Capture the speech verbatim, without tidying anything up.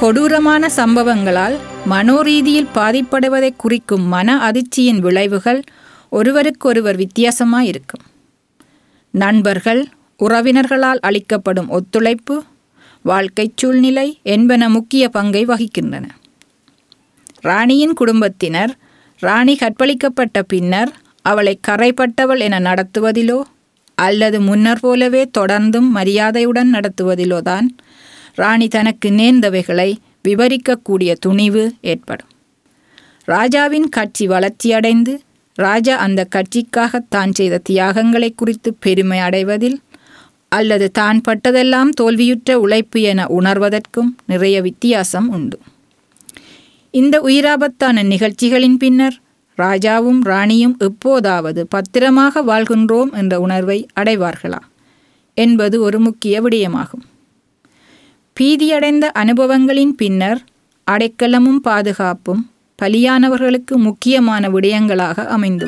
கொடூரமான சம்பவங்களால் மனோரீதியில் பாதிப்படுவதை குறிக்கும் மன அதிர்ச்சியின் விளைவுகள் ஒருவருக்கொருவர் வித்தியாசமாயிருக்கும். நண்பர்கள், உறவினர்களால் அளிக்கப்படும் ஒத்துழைப்பு, வாழ்க்கைச் சூழ்நிலை என்பன முக்கிய பங்கை வகிக்கின்றன. ராணியின் குடும்பத்தினர் ராணி கற்பழிக்கப்பட்ட பின்னர் அவளை கறைப்பட்டவள் என நடத்துவதிலோ அல்லது முன்னர் போலவே தொடர்ந்தும் மரியாதையுடன் நடத்துவதிலோ தான் ராணி தனக்கு நேர்ந்தவைகளை விவரிக்கக்கூடிய துணிவு ஏற்படும். ராஜாவின் கட்சி வளர்ச்சியடைந்து ராஜா அந்த கட்சிக்காக தான் செய்த தியாகங்களை குறித்து பெருமை அடைவதில் அல்லது தான் பட்டதெல்லாம் தோல்வியுற்ற உழைப்பு என உணர்வதற்கும் நிறைய வித்தியாசம் உண்டு. இந்த உயிராபத்தான நிகழ்ச்சிகளின் பின்னர் ராஜாவும் ராணியும் எப்போதாவது பத்திரமாக வாழ்கின்றோம் என்ற உணர்வை அடைவார்களா என்பது ஒரு முக்கிய விடயமாகும். பீதியடைந்த அனுபவங்களின் பின்னர் அடைக்கலமும் பாதுகாப்பும் பலியானவர்களுக்கு முக்கியமான விடயங்களாக அமைந்து